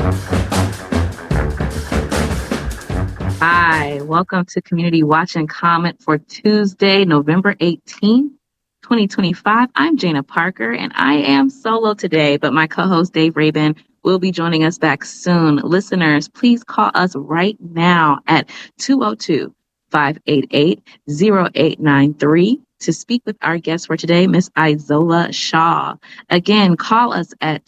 Hi, welcome to Community Watch and Comment for Tuesday, November 18th, 2025. I'm Jana Parker, and I am solo today, but my co-host Dave Rabin will be joining us back soon. Listeners, please call us right now at 202-588-0893 to speak with our guest for today, Miss Izola Shaw. Again, call us at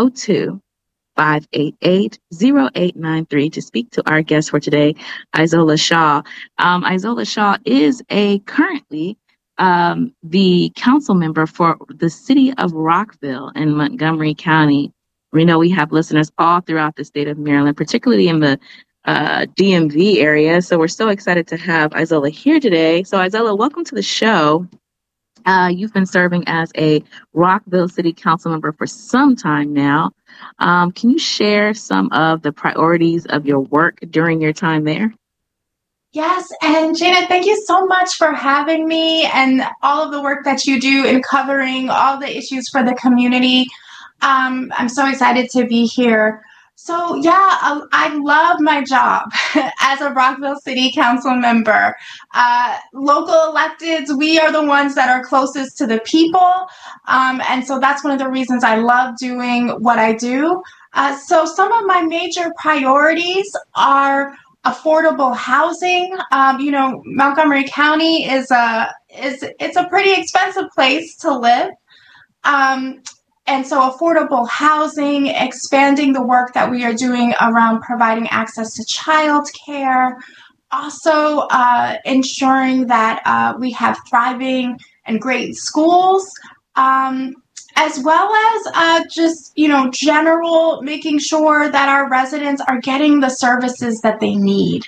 202-588-0893 to speak to our guest for today, Izola Shaw. Izola Shaw is currently the council member for the city of Rockville in Montgomery County. We know we have listeners all throughout the state of Maryland, particularly in the DMV area. So we're so excited to have Izola here today. So Izola, welcome to the show. You've been serving as a Rockville City Council member for some time now. Can you share some of the priorities of your work during your time there? Yes, and Jana, thank you so much for having me and all of the work that you do in covering all the issues for the community. I'm so excited to be here. So yeah, I love my job as a Rockville City Council member. Local electeds, we are the ones that are closest to the people. And so that's one of the reasons I love doing what I do. So some of my major priorities are affordable housing. Montgomery County it's a pretty expensive place to live. And so affordable housing, expanding the work that we are doing around providing access to childcare, also ensuring that we have thriving and great schools, as well as general making sure that our residents are getting the services that they need.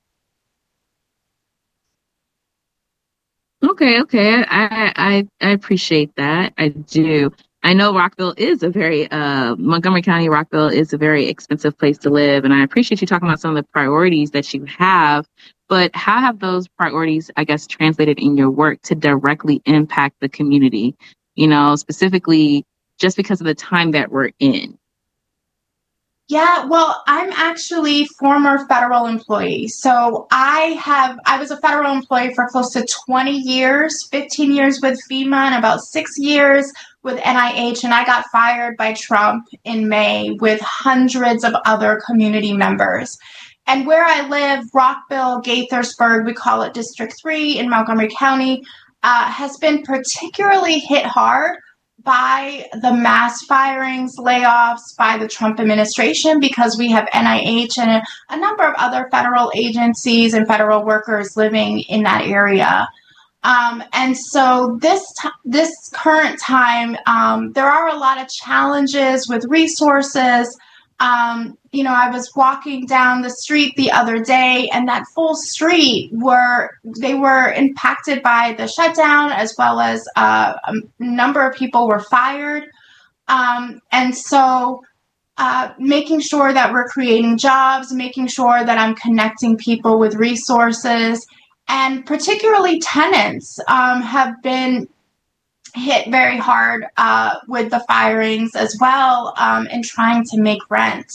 Okay. I appreciate that. I do. I know Rockville is Montgomery County, Rockville is a very expensive place to live. And I appreciate you talking about some of the priorities that you have, but how have those priorities, I guess, translated in your work to directly impact the community, specifically just because of the time that we're in? Yeah, well, I'm actually former federal employee. So I was a federal employee for close to 20 years, 15 years with FEMA and about 6 years with NIH. And I got fired by Trump in May with hundreds of other community members. And where I live, Rockville, Gaithersburg, we call it District 3 in Montgomery County, has been particularly hit hard by the mass firings, layoffs by the Trump administration, because we have NIH and a number of other federal agencies and federal workers living in that area. And so this current time, there are a lot of challenges with resources. I was walking down the street the other day, and that full street were impacted by the shutdown, as well as a number of people were fired. And so making sure that we're creating jobs, making sure that I'm connecting people with resources, and particularly tenants have been hit very hard with the firings as well, in trying to make rent.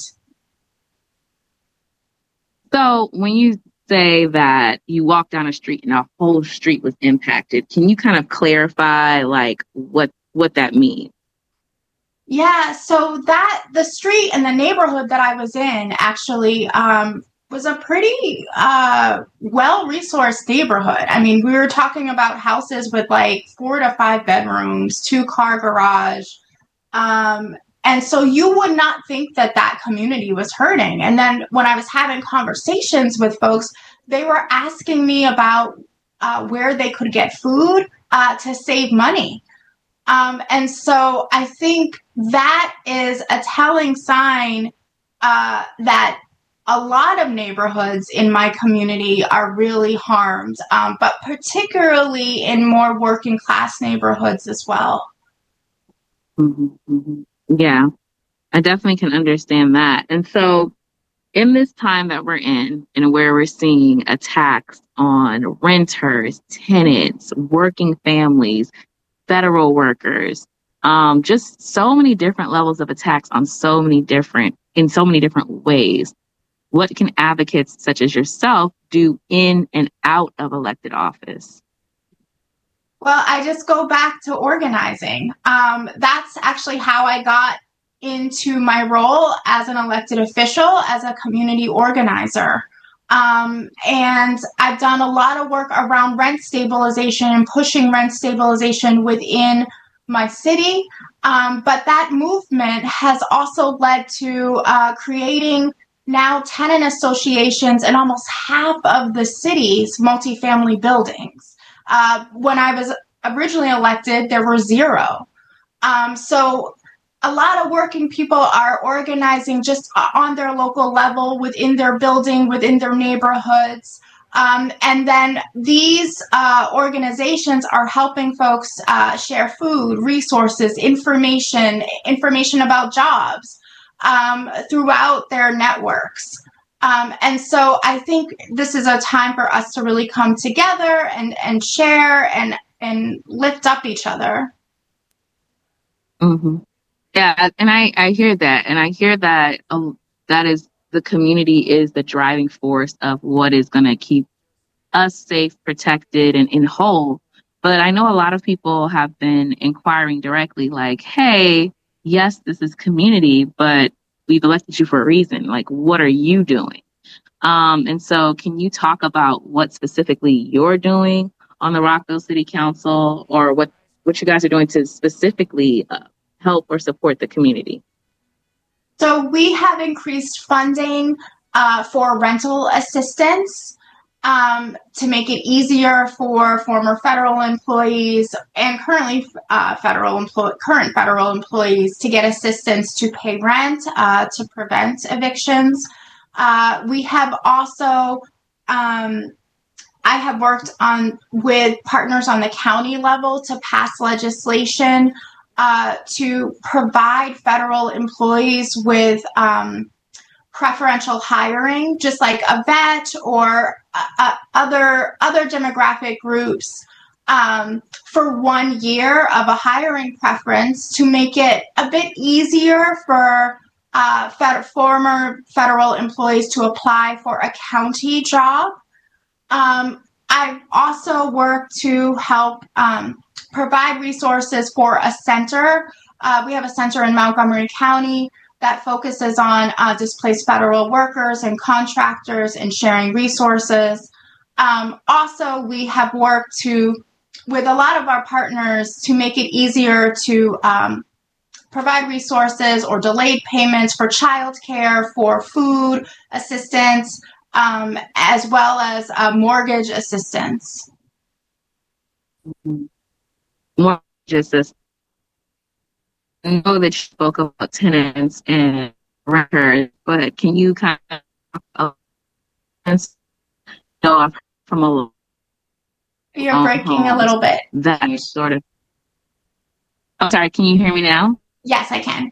So when you say that you walk down a street and a whole street was impacted, can you kind of clarify what that means? Yeah, so that the street and the neighborhood that I was in actually was a pretty well-resourced neighborhood. I mean, we were talking about houses with 4 to 5 bedrooms, 2-car garage. And so you would not think that community was hurting. And then when I was having conversations with folks, they were asking me about where they could get food to save money. And so I think that is a telling sign that a lot of neighborhoods in my community are really harmed, but particularly in more working class neighborhoods as well. Mm-hmm. Yeah, I definitely can understand that. And so in this time that we're in and where we're seeing attacks on renters, tenants, working families, federal workers, just so many different levels of attacks on so many different in so many different ways. What can advocates such as yourself do in and out of elected office? Well, I just go back to organizing. That's actually how I got into my role as an elected official, as a community organizer. And I've done a lot of work around rent stabilization and pushing rent stabilization within my city. But that movement has also led to creating now tenant associations in almost half of the city's multifamily buildings. When I was originally elected, there were zero. So a lot of working people are organizing just on their local level, within their building, within their neighborhoods. And then these organizations are helping folks share food, resources, information about jobs throughout their networks. And so I think this is a time for us to really come together and share and lift up each other. Mm-hmm. Yeah, and I hear that, and I hear that that is the community is the driving force of what is going to keep us safe, protected, and whole. But I know a lot of people have been inquiring directly, like, "Hey, yes, this is community, but we've elected you for a reason. Like, what are you doing?" And so, can you talk about what specifically you're doing on the Rockville City Council, or what you guys are doing to specifically help or support the community? So we have increased funding for rental assistance to make it easier for former federal employees and current federal employees to get assistance to pay rent, to prevent evictions. We have also I have worked with partners on the county level to pass legislation to provide federal employees with preferential hiring, just like a vet or other demographic groups, for 1 year of a hiring preference to make it a bit easier for former federal employees to apply for a county job. I've also worked to help provide resources for a center. We have a center in Montgomery County that focuses on displaced federal workers and contractors and sharing resources. Also, we have worked with a lot of our partners to make it easier to provide resources or delayed payments for childcare, for food assistance, as well as mortgage assistance. Mm-hmm. Mortgage assistance. I know that you spoke about tenants and renters, but can you kind of know from a You're breaking a little bit. That sort of. Oh, sorry. Can you hear me now? Yes, I can.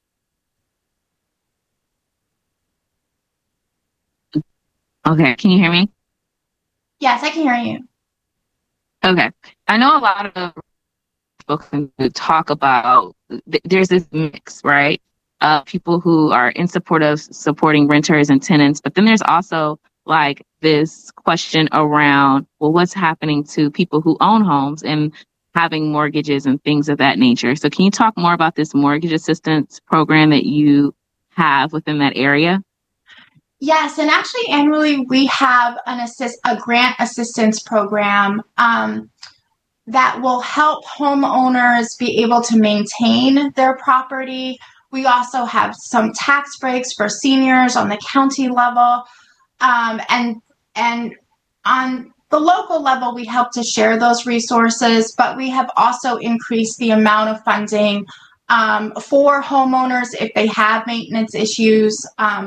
Okay. Can you hear me? Yes, I can hear you. Okay. I know a lot of folks talk about there's this mix, right? People who are in support of supporting renters and tenants, but then there's also like this question around, well, what's happening to people who own homes and having mortgages and things of that nature. So can you talk more about this mortgage assistance program that you have within that area? Yes, and actually annually we have a grant assistance program that will help homeowners be able to maintain their property. We also have some tax breaks for seniors on the county level, and on the local level, we help to share those resources, but we have also increased the amount of funding for homeowners if they have maintenance issues.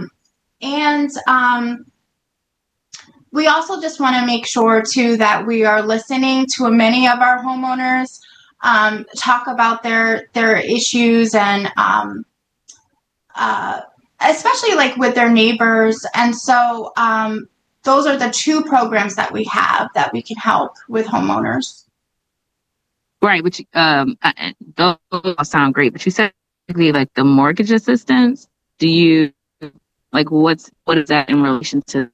We also just want to make sure, too, that we are listening to many of our homeowners talk about their issues and especially like with their neighbors. And so those are the two programs that we have that we can help with homeowners. Right, which those all sound great, but you said like the mortgage assistance. Do you Like, what is that in relation to?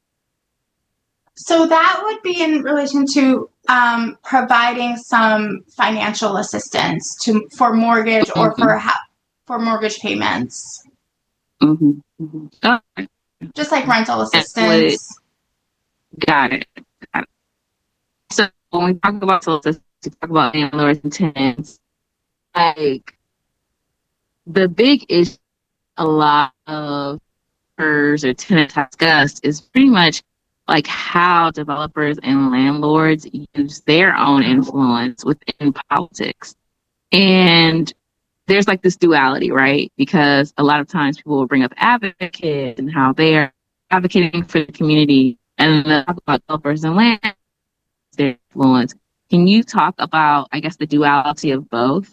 So that would be in relation to providing some financial assistance for mortgage or for mortgage payments. Mm-hmm. Mm-hmm. Okay. Just like rental assistance. Got it. So when we talk about social assistance, we talk about landlords and tenants. Like, the big issue a lot of or tenants have discussed is pretty much like how developers and landlords use their own influence within politics. And there's like this duality, right? Because a lot of times people will bring up advocates and how they are advocating for the community, and then talk about developers and landlords, their influence. Can you talk about, I guess, the duality of both?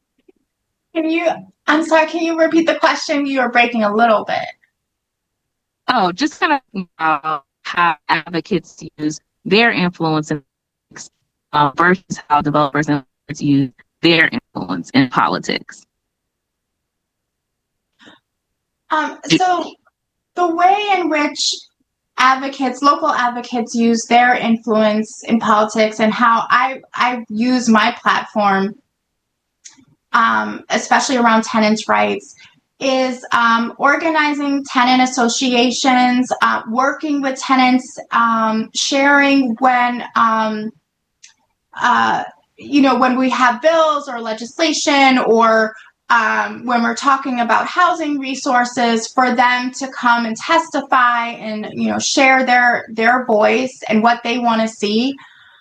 I'm sorry, can you repeat the question? You were breaking a little bit. Oh, just kind of about how advocates use their influence versus how developers and landlords use their influence in politics. So the way in which local advocates use their influence in politics, and how I use my platform, especially around tenants' rights, is organizing tenant associations, working with tenants, sharing when when we have bills or legislation, or when we're talking about housing resources, for them to come and testify and share their voice and what they want to see.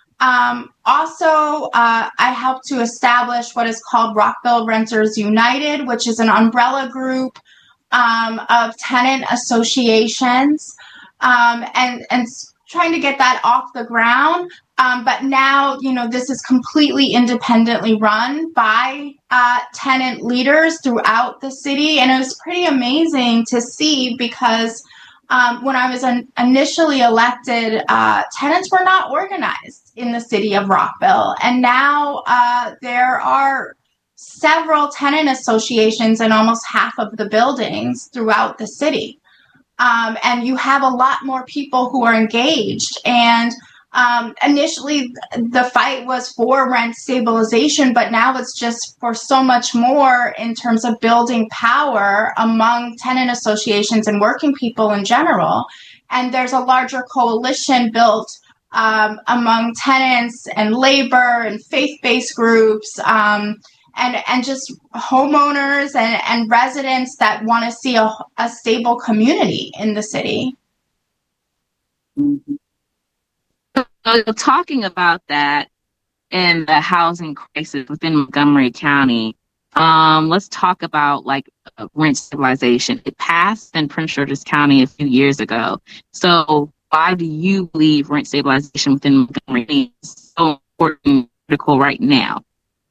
Also, I helped to establish what is called Rockville Renters United, which is an umbrella group of tenant associations, and trying to get that off the ground. But now, this is completely independently run by tenant leaders throughout the city. And it was pretty amazing to see, because when I was initially elected, tenants were not organized in the city of Rockville. And now there are several tenant associations in almost half of the buildings throughout the city. And you have a lot more people who are engaged. And initially, the fight was for rent stabilization, but now it's just for so much more in terms of building power among tenant associations and working people in general. And there's a larger coalition built among tenants and labor and faith-based groups, and just homeowners and residents that want to see a stable community in the city. Mm-hmm. So talking about that and the housing crisis within Montgomery County, let's talk about rent stabilization. It passed in Prince George's County a few years ago. So why do you believe rent stabilization within Montgomery County is so important and critical right now?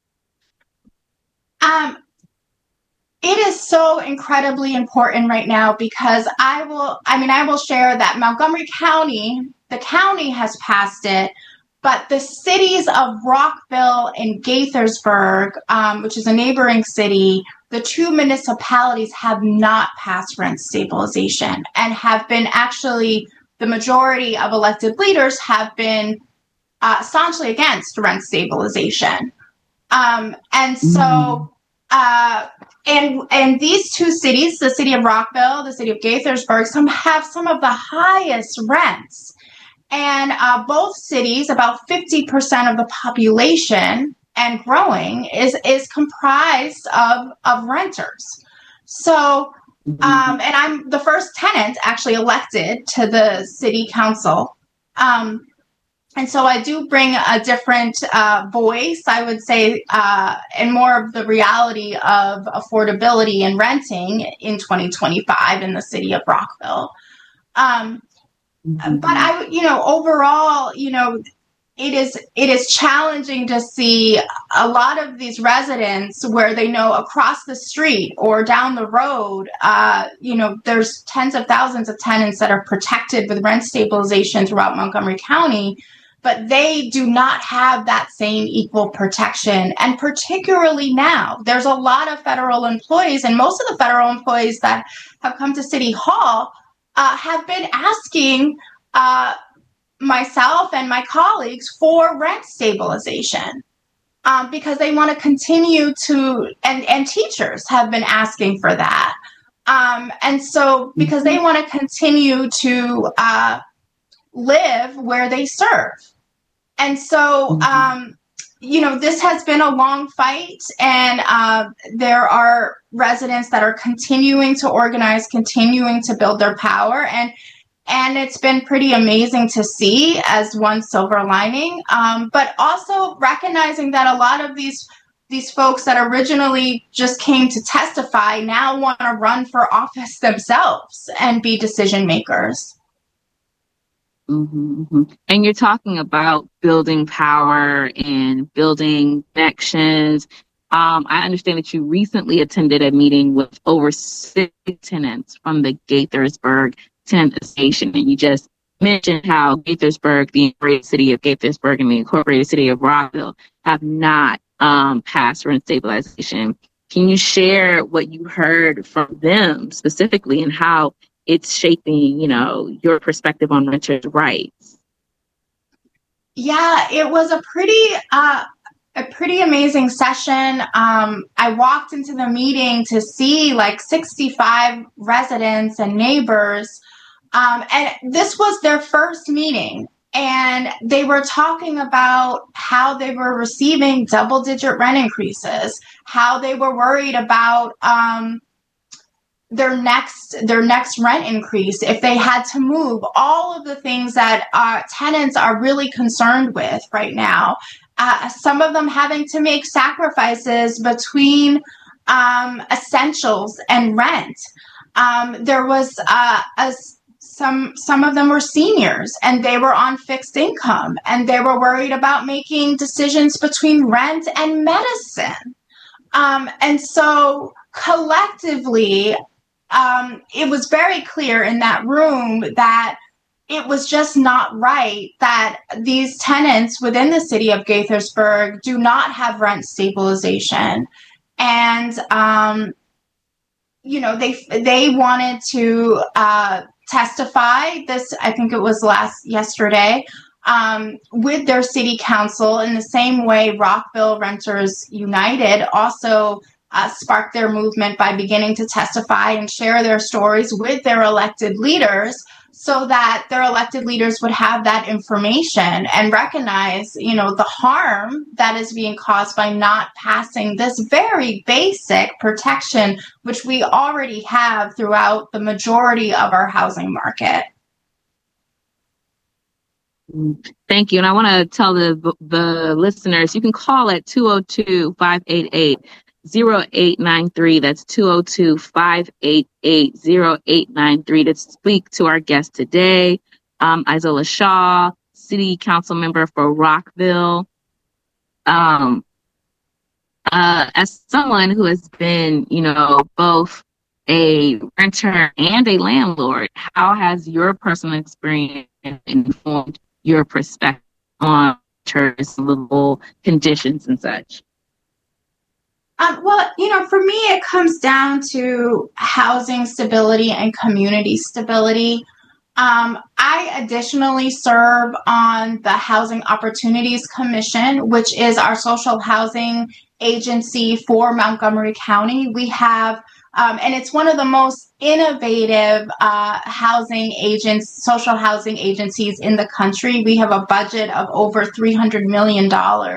It is so incredibly important right now, because I will share that Montgomery County, the county has passed it, but the cities of Rockville and Gaithersburg, which is a neighboring city, the two municipalities have not passed rent stabilization, and have been actually, the majority of elected leaders have been staunchly against rent stabilization. And so, and these two cities, the city of Rockville, the city of Gaithersburg, have some of the highest rents. And both cities, about 50% of the population and growing is comprised of renters. So, and I'm the first tenant actually elected to the city council. And so I do bring a different voice, I would say, and more of the reality of affordability and renting in 2025 in the city of Rockville. But overall, it is challenging to see a lot of these residents where they know across the street or down the road, there's tens of thousands of tenants that are protected with rent stabilization throughout Montgomery County. but they do not have that same equal protection. And particularly now, there's a lot of federal employees, and most of the federal employees that have come to City Hall have been asking myself and my colleagues for rent stabilization. Because they want to continue to, and teachers have been asking for that. And so because they want to continue to live where they serve. And so, this has been a long fight, and there are residents that are continuing to organize, continuing to build their power. And it's been pretty amazing to see as one silver lining, but also recognizing that a lot of these folks that originally just came to testify now want to run for office themselves and be decision makers. Mm-hmm. And you're talking about building power and building connections. I understand that you recently attended a meeting with over 6 tenants from the Gaithersburg Tenant Association, and you just mentioned how Gaithersburg, the incorporated city of Gaithersburg, and the incorporated city of Rockville have not passed rent stabilization. Can you share what you heard from them specifically and how it's shaping, your perspective on renters' rights? Yeah, it was a pretty amazing session. I walked into the meeting to see like 65 residents and neighbors. And this was their first meeting, and they were talking about how they were receiving double-digit rent increases, how they were worried about their next rent increase if they had to move, all of the things that tenants are really concerned with right now. Some of them having to make sacrifices between essentials and rent. There was some of them were seniors, and they were on fixed income, and they were worried about making decisions between rent and medicine. And so collectively, it was very clear in that room that it was just not right that these tenants within the city of Gaithersburg do not have rent stabilization. And, they wanted to testify this, I think it was yesterday, with their city council in the same way Rockville Renters United also sparked their movement by beginning to testify and share their stories with their elected leaders, so that their elected leaders would have that information and recognize, the harm that is being caused by not passing this very basic protection, which we already have throughout the majority of our housing market. Thank you. And I want to tell the listeners, you can call at 202-588-0893. That's 202-588-0893 to speak to our guest today, Isola Shaw, City Council member for Rockville. As someone who has been, both a renter and a landlord, how has your personal experience informed your perspective on renters, livable conditions and such? For me, it comes down to housing stability and community stability. I additionally serve on the Housing Opportunities Commission, which is our social housing agency for Montgomery County. We have, and it's one of the most innovative social housing agencies in the country. We have a budget of over $300 million.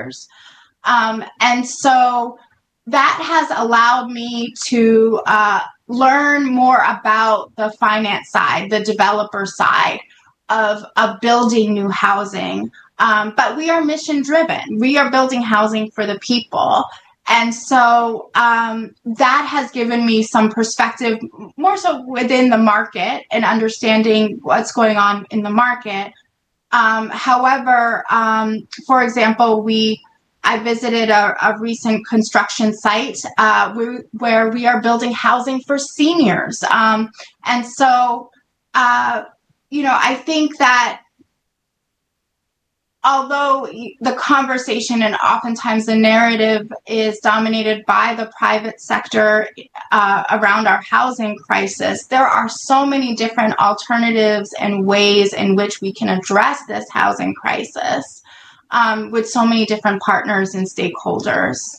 And so that has allowed me to learn more about the finance side, the developer side of building new housing. But we are mission driven. We are building housing for the people. And so that has given me some perspective, more so within the market and understanding what's going on in the market. However, for example, I visited a recent construction site where we are building housing for seniors. And so, I think that although the conversation and oftentimes the narrative is dominated by the private sector around our housing crisis, there are so many different alternatives and ways in which we can address this housing crisis with so many different partners and stakeholders.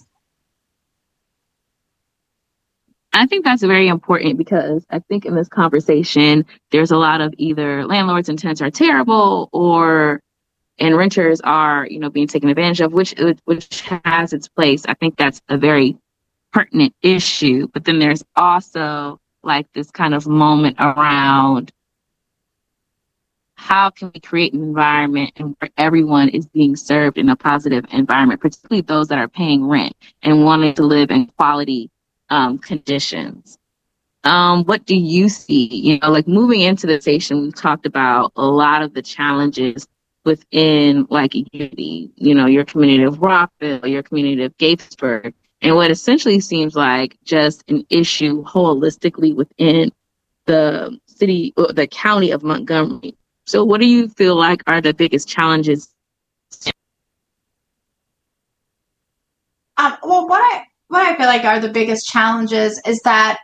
I think that's very important because I think in this conversation, there's a lot of either landlords and tenants are terrible and renters are, being taken advantage of, which has its place. I think that's a very pertinent issue. But then there's also like this kind of moment around how can we create an environment where everyone is being served in a positive environment, particularly those that are paying rent and wanting to live in quality conditions. What do you see? Like moving into the station, we've talked about a lot of the challenges within like Unity, your community of Rockville, your community of Gatesburg, and what essentially seems like just an issue holistically within the city or the county of Montgomery. So what do you feel like are the biggest challenges? Well, what I feel like are the biggest challenges is that,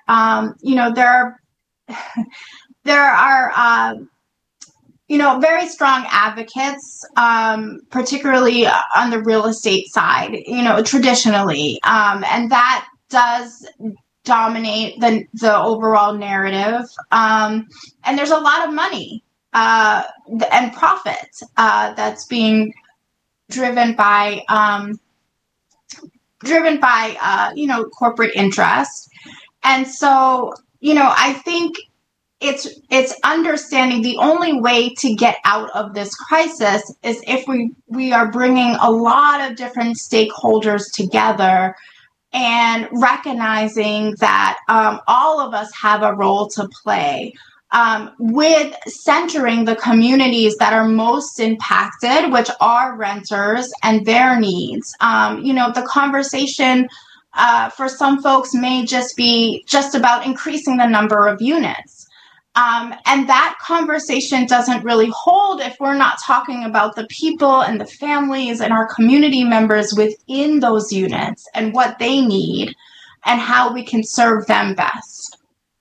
there are very strong advocates, particularly on the real estate side, traditionally, and that does dominate the overall narrative. And there's a lot of money and profit that's being driven by corporate interest. And so, I think it's understanding the only way to get out of this crisis is if we are bringing a lot of different stakeholders together and recognizing that all of us have a role to play. With centering the communities that are most impacted, which are renters and their needs. The conversation for some folks may just be about increasing the number of units. And that conversation doesn't really hold if we're not talking about the people and the families and our community members within those units and what they need and how we can serve them best.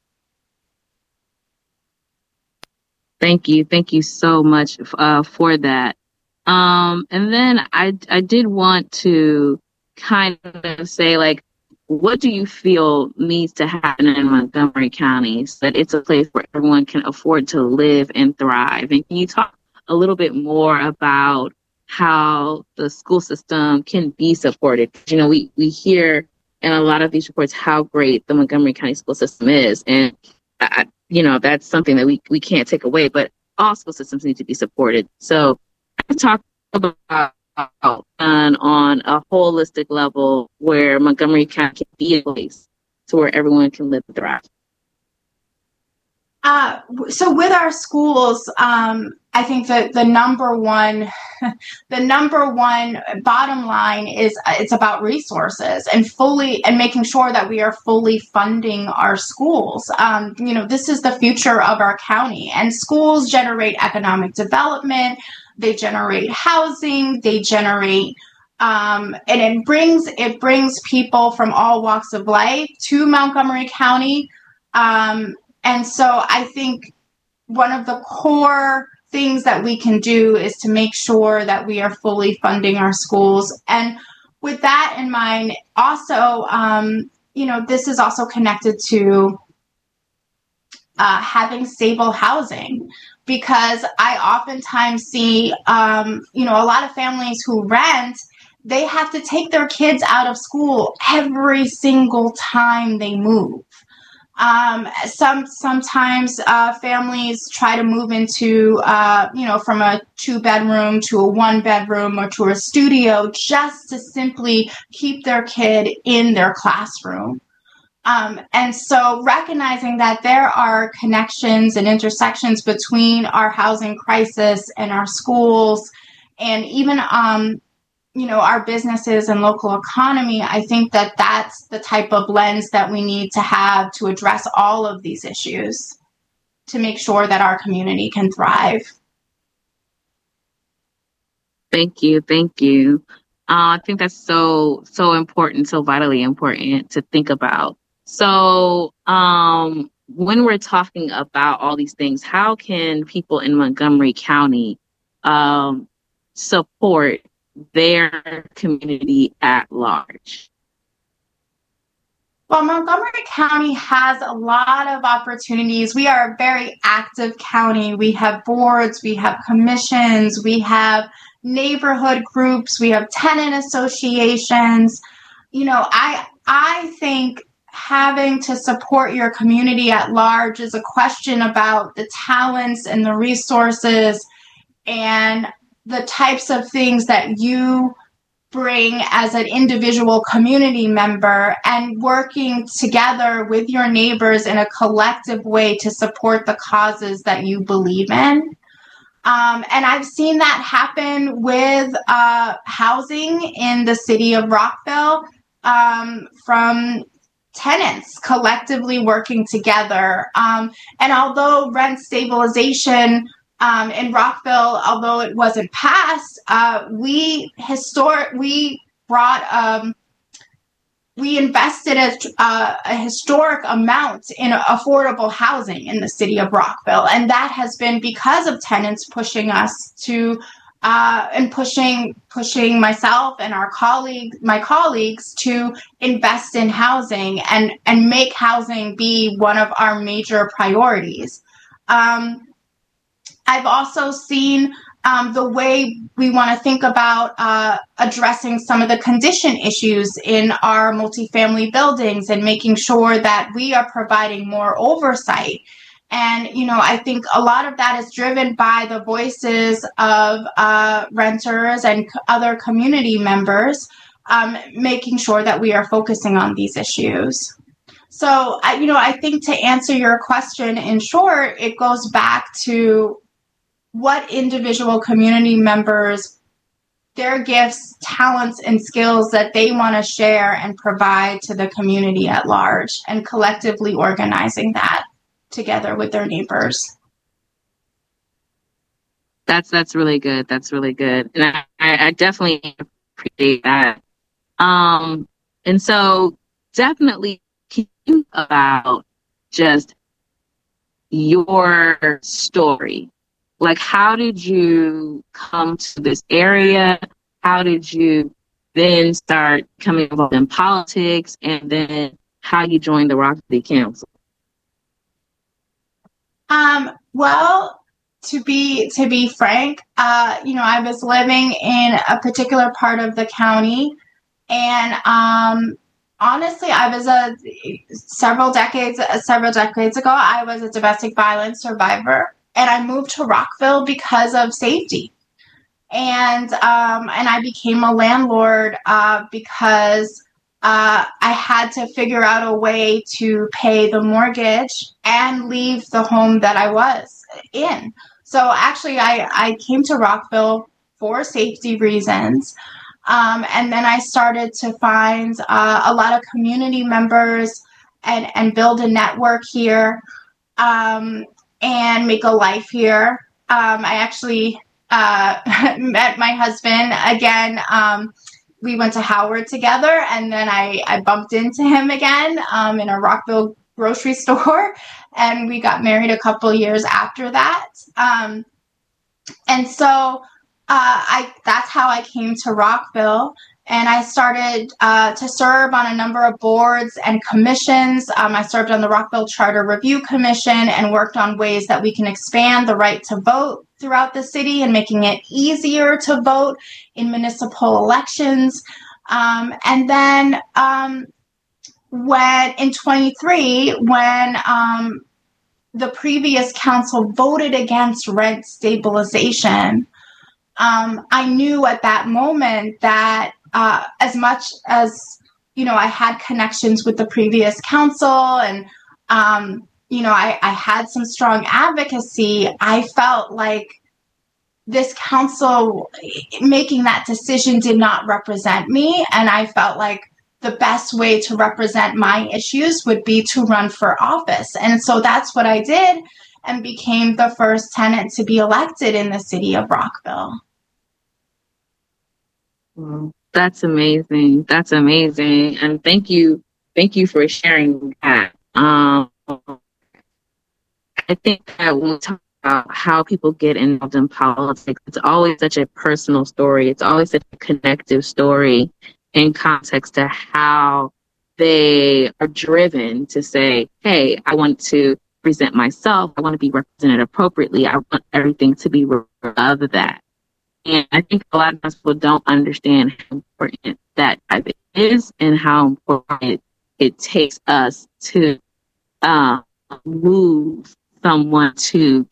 Thank you. Thank you so much for that. And then I did want to kind of say, like, what do you feel needs to happen in Montgomery County so that it's a place where everyone can afford to live and thrive? And can you talk a little bit more about how the school system can be supported? We hear in a lot of these reports how great the Montgomery County school system is. And that's something that we can't take away, but all school systems need to be supported. So I talk about on a holistic level where Montgomery County can be a place to where everyone can live and thrive. So with our schools, I think that the number one bottom line is it's about resources and making sure that we are fully funding our schools. This is the future of our county, and schools generate economic development. They generate housing. They generate and it brings people from all walks of life to Montgomery County. And so I think one of the core things that we can do is to make sure that we are fully funding our schools. And with that in mind, also, this is also connected to having stable housing, because I oftentimes see, a lot of families who rent, they have to take their kids out of school every single time they move. Sometimes families try to move into, from a 2-bedroom to a 1-bedroom or to a studio just to simply keep their kid in their classroom. And so recognizing that there are connections and intersections between our housing crisis and our schools and even, our businesses and local economy, I think that that's the type of lens that we need to have to address all of these issues to make sure that our community can thrive. Thank you. Thank you. I think that's so important, so vitally important to think about. So, when we're talking about all these things, how can people in Montgomery County um, support their community at large? Well, Montgomery County has a lot of opportunities. We are a very active county. We have boards, we have commissions, we have neighborhood groups, we have tenant associations. I think having to support your community at large is a question about the talents and the resources and the types of things that you bring as an individual community member, and working together with your neighbors in a collective way to support the causes that you believe in. And I've seen that happen with housing in the city of Rockville, from tenants collectively working together. And although rent stabilization in Rockville, although it wasn't passed, we invested a historic amount in affordable housing in the city of Rockville, and that has been because of tenants pushing us to and pushing myself and my colleagues to invest in housing and make housing be one of our major priorities. I've also seen the way we want to think about addressing some of the condition issues in our multifamily buildings and making sure that we are providing more oversight. And, I think a lot of that is driven by the voices of renters and other community members, making sure that we are focusing on these issues. So, I think to answer your question in short, it goes back to what individual community members, their gifts, talents, and skills that they want to share and provide to the community at large, and collectively organizing that together with their neighbors. That's really good. That's really good. And I definitely appreciate that. And so definitely can you about just your story. Like, how did you come to this area? How did you then start coming involved in politics, and then how you joined the Rock City Council? Well, to be frank, I was living in a particular part of the county, and honestly, I was several decades ago, I was a domestic violence survivor. And I moved to Rockville because of safety. And I became a landlord because I had to figure out a way to pay the mortgage and leave the home that I was in. So actually, I came to Rockville for safety reasons. And then I started to find a lot of community members and build a network here. And make a life here. I actually met my husband again. We went to Howard together, and then I bumped into him again in a Rockville grocery store, and we got married a couple years after that. And so that's how I came to Rockville. And I started to serve on a number of boards and commissions. I served on the Rockville Charter Review Commission and worked on ways that we can expand the right to vote throughout the city and making it easier to vote in municipal elections. And then when in 23, when the previous council voted against rent stabilization, I knew at that moment that as much as, I had connections with the previous council and, I had some strong advocacy, I felt like this council making that decision did not represent me. And I felt like the best way to represent my issues would be to run for office. And so that's what I did, and became the first tenant to be elected in the city of Rockville. Well, that's amazing. That's amazing. And thank you for sharing that. I think that when we talk about how people get involved in politics, it's always such a personal story. It's always such a connective story in context to how they are driven to say, hey, I want to present myself. I want to be represented appropriately. I want everything to be of that. And I think a lot of times people don't understand how important that type is and how important it takes us to move someone to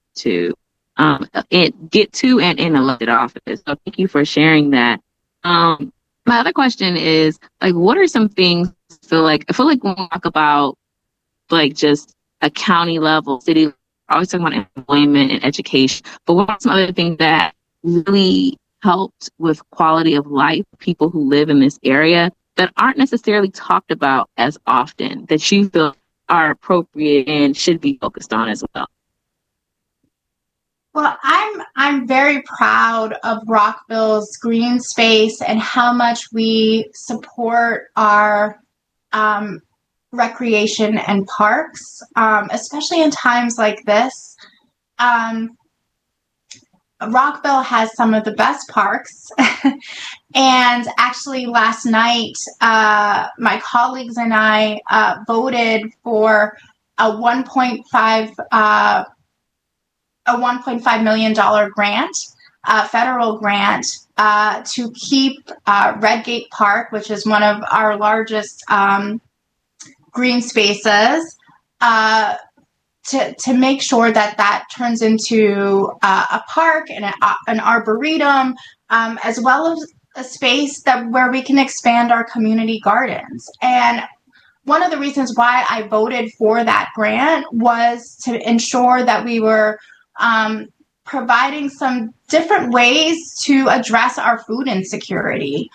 get to and in elected office. So thank you for sharing that. My other question is, like, what are some things I feel like when we talk about like just a county level, city, we're always talking about employment and education, but what are some other things that really helped with quality of life for people who live in this area that aren't necessarily talked about as often that you feel are appropriate and should be focused on as well? Well, I'm very proud of Rockville's green space and how much we support our recreation and parks, especially in times like this. Rockville has some of the best parks. And actually last night, my colleagues and I voted for a $1.5 million grant, federal grant, to keep Redgate Park, which is one of our largest green spaces, to make sure that turns into a park and an arboretum, as well as a space where we can expand our community gardens. And one of the reasons why I voted for that grant was to ensure that we were providing some different ways to address our food insecurity,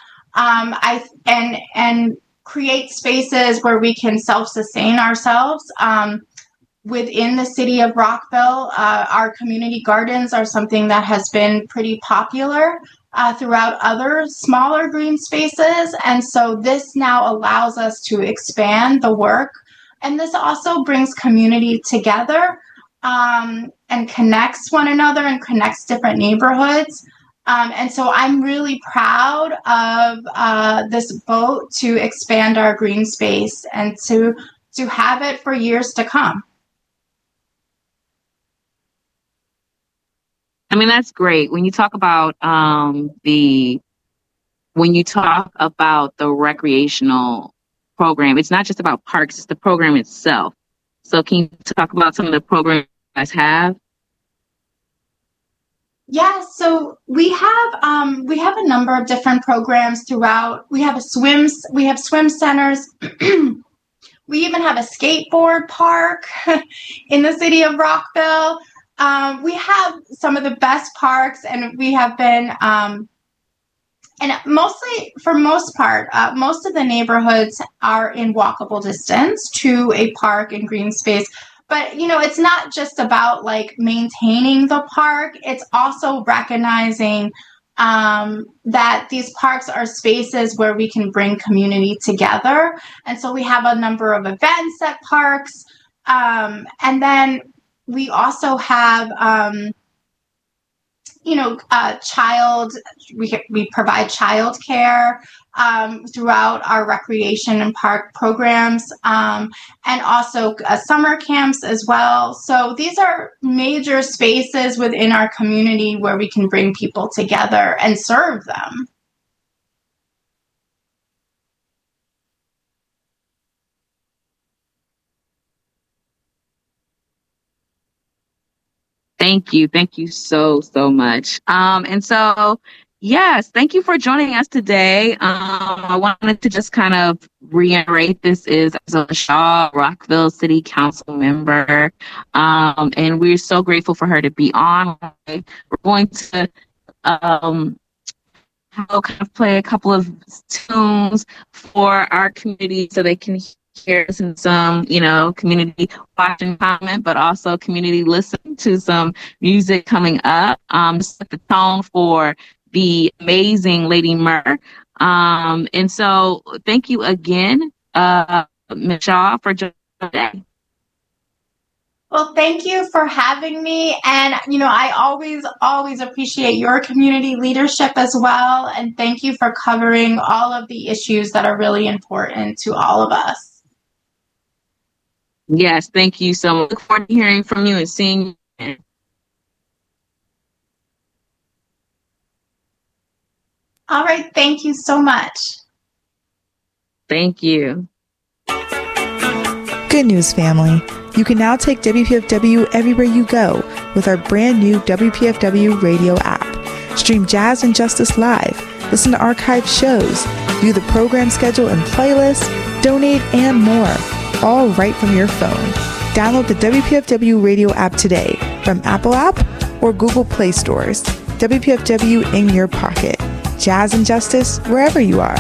and create spaces where we can self-sustain ourselves. Within the city of Rockville, our community gardens are something that has been pretty popular throughout other smaller green spaces. And so this now allows us to expand the work. And this also brings community together, and connects one another and connects different neighborhoods. And so I'm really proud of this vote to expand our green space and to have it for years to come. I mean, that's great. When you talk about the recreational program, it's not just about parks, it's the program itself. So can you talk about some of the programs you guys have? Yeah, so we have a number of different programs throughout. We have swim centers. We even have a skateboard park in the city of Rockville. We have some of the best parks, and we have been, and for most part, most of the neighborhoods are in walkable distance to a park and green space. But, it's not just about like maintaining the park. It's also recognizing that these parks are spaces where we can bring community together. And so we have a number of events at parks. And then we also have, we provide childcare throughout our recreation and park programs, and also summer camps as well. So these are major spaces within our community where we can bring people together and serve them. Thank you. Thank you so, so much. And so, yes, thank you for joining us today. I wanted to just kind of reiterate, this is Isole Shaw, Rockville City Council member. And we're so grateful for her to be on. We're going to kind of play a couple of tunes for our community so they can hear some, community watch and comment, but also community listen to some music coming up. Set the tone for the amazing Lady Murr. And so thank you again, Ms. Shaw, for joining today. Well, thank you for having me. And, I always appreciate your community leadership as well. And thank you for covering all of the issues that are really important to all of us. Yes, thank you so much. Look forward to hearing from you and seeing you. All right. Thank you so much. Thank you. Good news, family. You can now take WPFW everywhere you go with our brand new WPFW radio app. Stream Jazz and Justice live, listen to archived shows, view the program schedule and playlists, donate, and more, all right from your phone. Download the WPFW radio app today from Apple App or Google Play stores. WPFW in your pocket. Jazz and Justice wherever you are.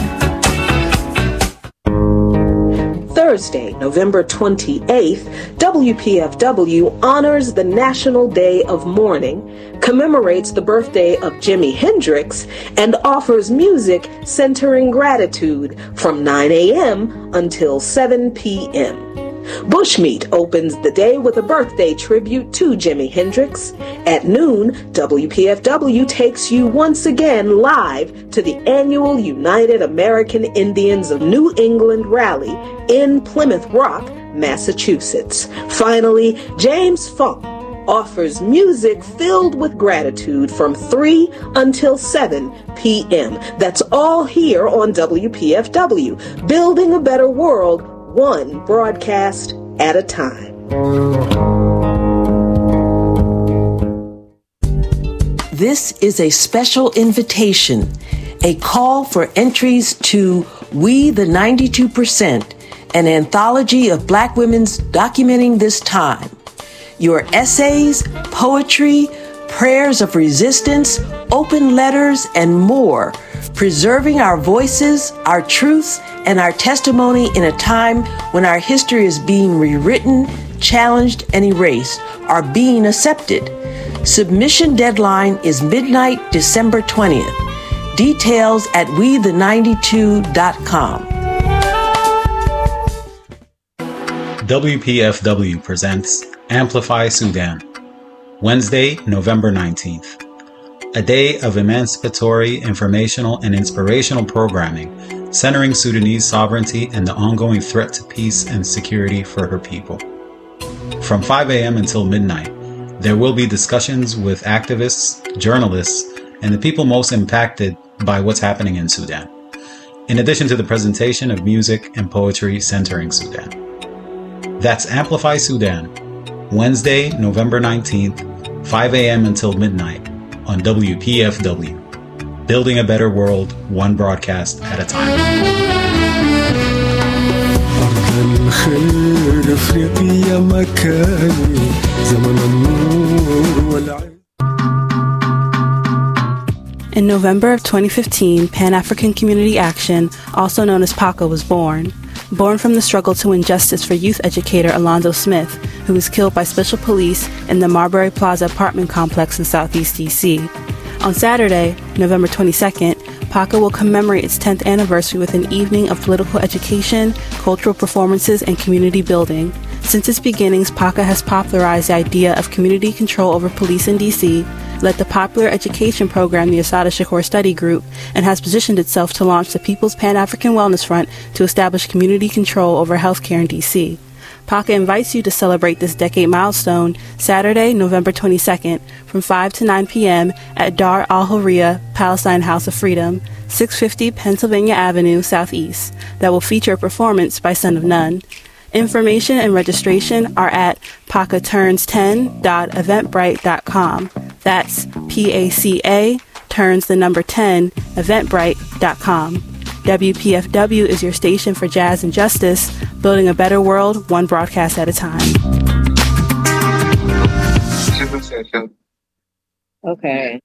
Thursday, November 28th, WPFW honors the National Day of Mourning, commemorates the birthday of Jimi Hendrix, and offers music centering gratitude from 9 a.m. until 7 p.m. Bushmeat opens the day with a birthday tribute to Jimi Hendrix. At noon, WPFW takes you once again live to the annual United American Indians of New England rally in Plymouth Rock, Massachusetts. Finally, James Funk offers music filled with gratitude from 3 until 7 p.m. That's all here on WPFW, building a better world, one broadcast at a time. This is a special invitation, a call for entries to We the 92%, an anthology of Black women's documenting this time. Your essays, poetry, prayers of resistance, open letters, and more, preserving our voices, our truths, and our testimony in a time when our history is being rewritten, challenged, and erased, are being accepted. Submission deadline is midnight, December 20th. Details at WeThe92.com. WPFW presents Amplify Sudan, Wednesday, November 19th. A day of emancipatory, informational, and inspirational programming centering Sudanese sovereignty and the ongoing threat to peace and security for her people. From 5 a.m. until midnight, there will be discussions with activists, journalists, and the people most impacted by what's happening in Sudan, in addition to the presentation of music and poetry centering Sudan. That's Amplify Sudan, Wednesday, November 19th, 5 a.m. until midnight on WPFW. Building a better world, one broadcast at a time. In November of 2015, Pan-African Community Action, also known as PACA, was born. Born from the struggle to win justice for youth educator Alonzo Smith, who was killed by special police in the Marbury Plaza apartment complex in Southeast D.C. On Saturday, November 22nd, PACA will commemorate its 10th anniversary with an evening of political education, cultural performances, and community building. Since its beginnings, PACA has popularized the idea of community control over police in D.C., led the popular education program, the Assata Shakur Study Group, and has positioned itself to launch the People's Pan-African Wellness Front to establish community control over healthcare in D.C. PACA invites you to celebrate this decade milestone Saturday, November 22nd, from 5 to 9 p.m. at Dar al-Hurriya Palestine House of Freedom, 650 Pennsylvania Avenue, Southeast, that will feature a performance by Son of None. Information and registration are at pacaturns10.eventbrite.com. That's PACA turns the number 10 eventbrite.com. WPFW is your station for jazz and justice, building a better world, one broadcast at a time. Okay.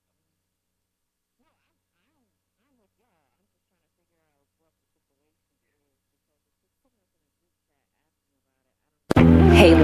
Hey,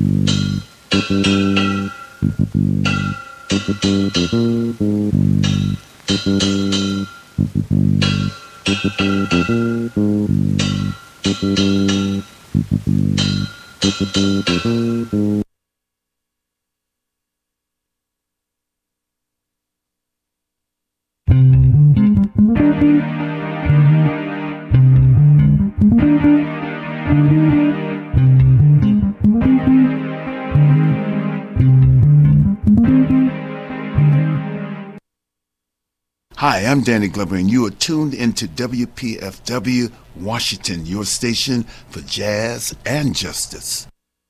Hi, I'm Danny Glover, and you are tuned into WPFW Washington, your station for jazz and justice.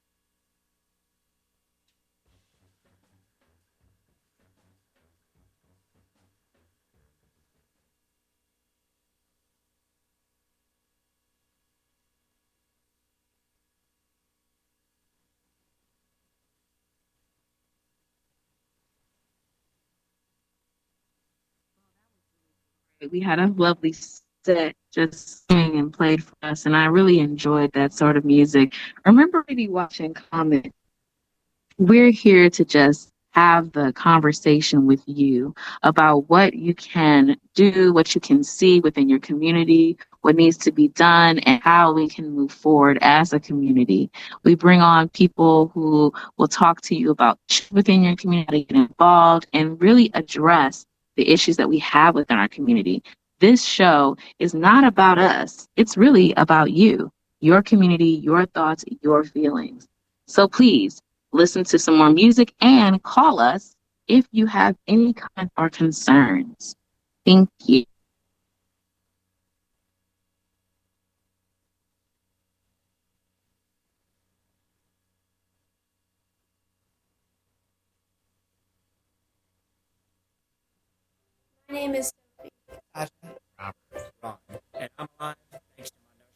We had a lovely set just sang and played for us, and I really enjoyed that sort of music. Remember maybe watching comment. We're here to just have the conversation with you about what you can do, what you can see within your community, what needs to be done, and how we can move forward as a community. We bring on people who will talk to you about within your community, get involved, and really address the issues that we have within our community. This show is not about us. It's really about you, your community, your thoughts, your feelings. So please listen to some more music and call us if you have any comments or concerns. Thank you. My name is Robert Ron, and I'm on thanks to my nurse.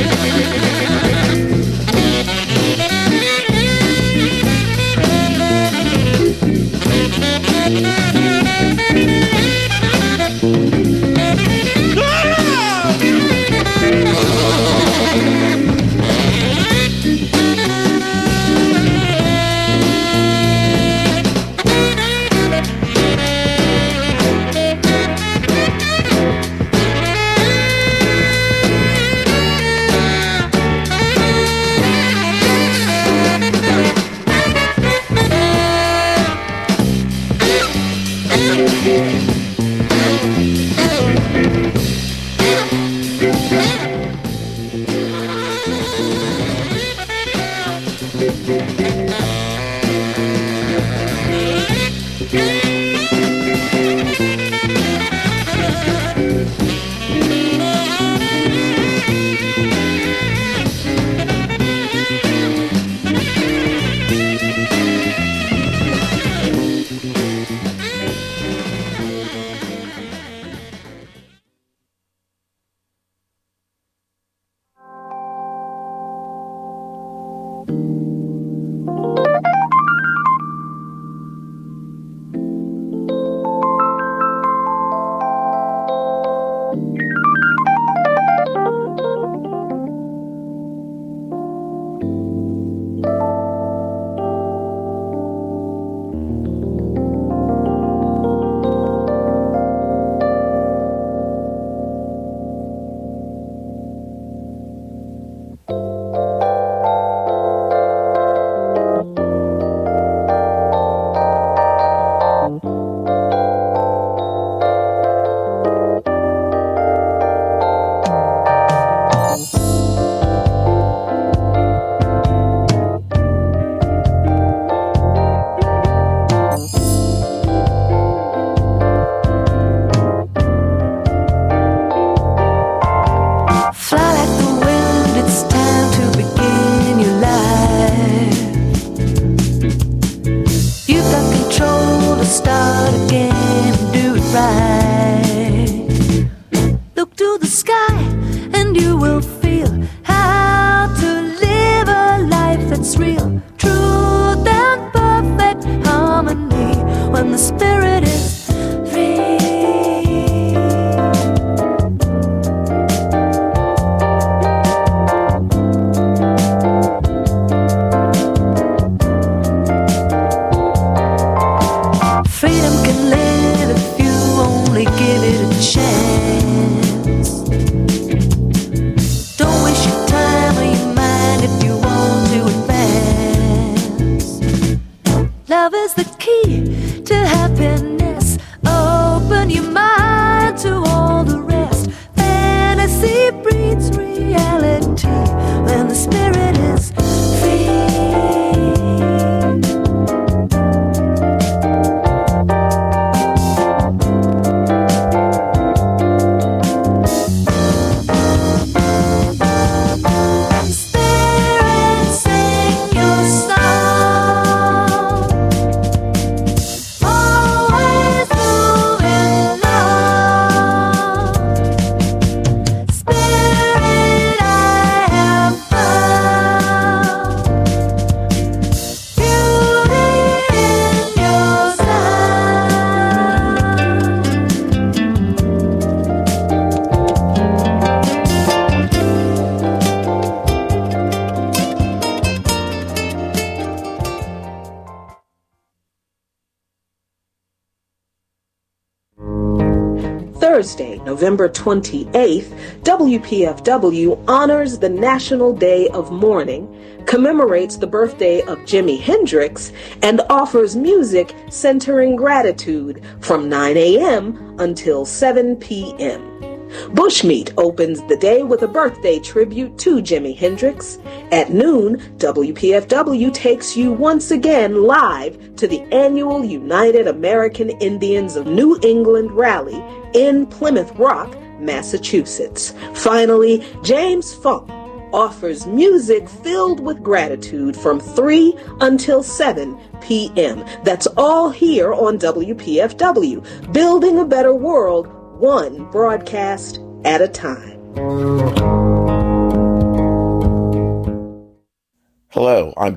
Thursday, November 28th, WPFW honors the National Day of Mourning, commemorates the birthday of Jimi Hendrix, and offers music centering gratitude from 9 a.m. until 7 p.m. Bushmeat opens the day with a birthday tribute to Jimi Hendrix. At noon, WPFW takes you once again live to the annual United American Indians of New England rally in Plymouth Rock, Massachusetts. Finally, James Funk offers music filled with gratitude from 3 until 7 p.m. That's all here on WPFW, building a better world, one broadcast at a time. Hello, I'm